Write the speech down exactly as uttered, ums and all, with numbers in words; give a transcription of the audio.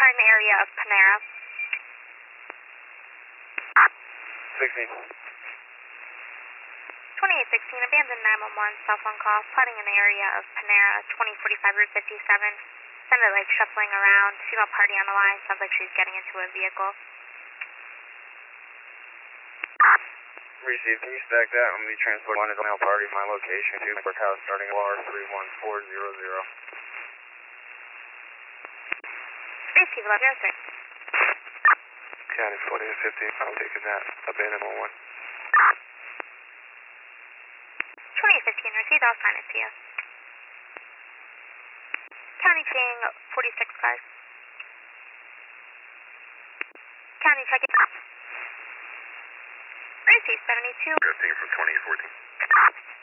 an area of Panera. sixteen. twenty-eight sixteen, abandoned nine one one, cell phone call, spotting an area of Panera, twenty forty-five Route fifty-seven. Sounded like shuffling around, female party on the line, sounds like she's getting into a vehicle. Received, can you stack that? I'm going to be transport one is a male party, my location, two House starting O R three one four zero zero. Space Eagle, zero six. County forty and fifty, I'm taking that, abandoned one one. twenty-eight fifteen, received, I'll sign it to you. County King, forty-six cars. County check it. Received, seventy-two. fifteen from twenty-eight fourteen.